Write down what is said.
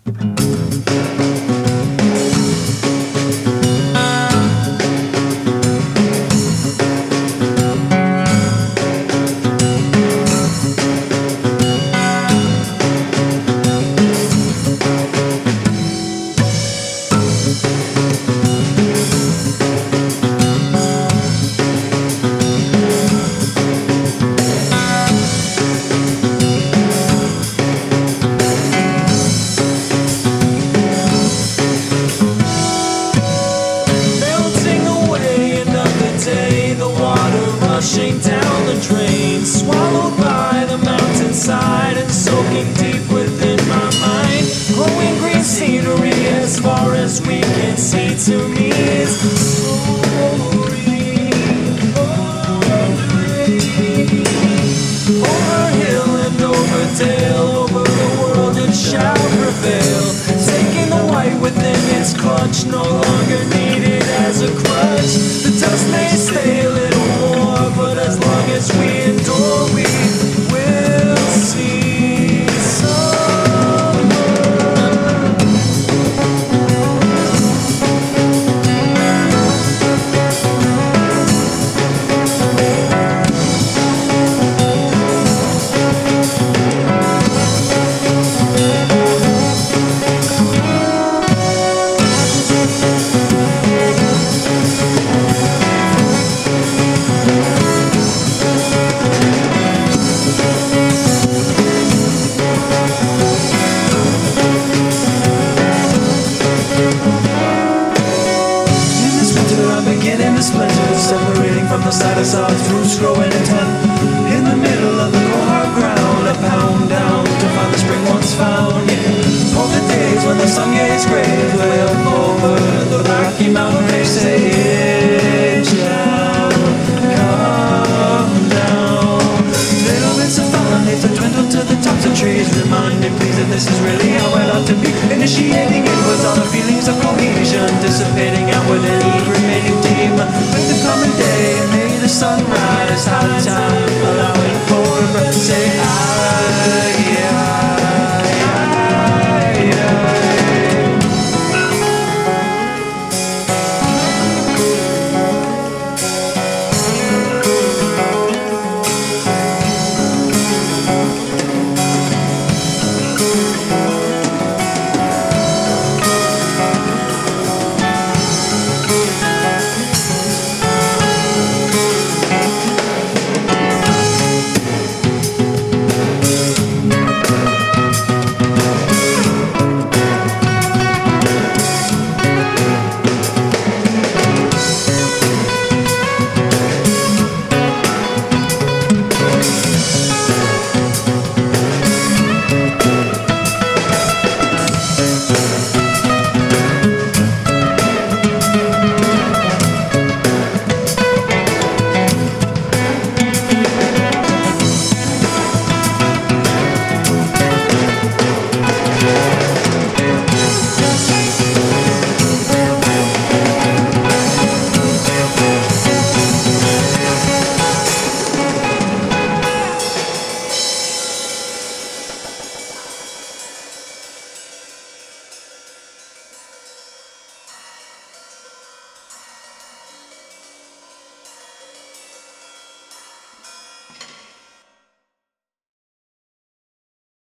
Rushing down the drain, swallowed by the mountainside and soaking deep within my mind. Growing green scenery as far as we can see. To me it's glory. Over hill and over dale, over the world it shall prevail. Taking the white within its clutch, no longer needed as a crutch. The dust may stay a little more, but as long as we endure, we will see summer. Separating from the side I saw its roots growing intent. In the middle of the cold hard ground, I pound down to find the spring once found. Yeah. All the days when the sun gazed grave way up over the Rocky Mountain range, say it shall come down. Little bits of fallen leaves that dwindled to the tops of trees, reminding please that this is really how it ought to be. Initiating inwards all the feelings of cohesion, dissipating outward and each remaining deep. With the common day, may the sunrise, high time, allowing for a breath to say